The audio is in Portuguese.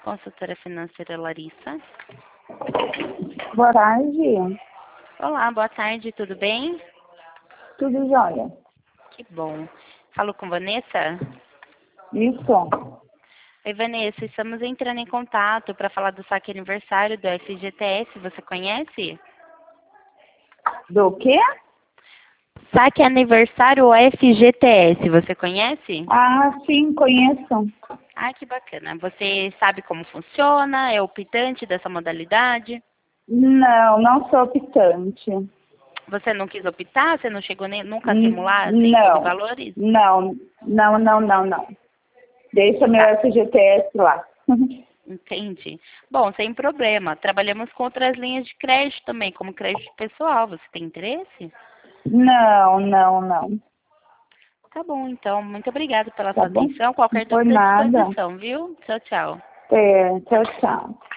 Consultora financeira Larissa. Boa tarde. Olá, boa tarde, tudo bem? Tudo jóia? Que bom. Falo com Vanessa? Isso. Oi, Vanessa, estamos entrando em contato para falar do saque aniversário do FGTS, você conhece? Do quê? Saque aniversário FGTS, você conhece? Ah, sim, conheço. Ah, que bacana. Você sabe como funciona? É optante dessa modalidade? Não, não sou optante. Você não quis optar? Você não chegou nem, nunca a simular assim sobre Não, valores? não. Deixa meu Tá, FGTS lá. entendi. Bom, sem problema. Trabalhamos com outras linhas de crédito também, como crédito pessoal. Você tem interesse? Não. Tá bom, então. Muito obrigada pela Tá sua bom? atenção. Não Qualquer foi dúvida à nada. disposição, viu? Tchau, tchau. Tchau.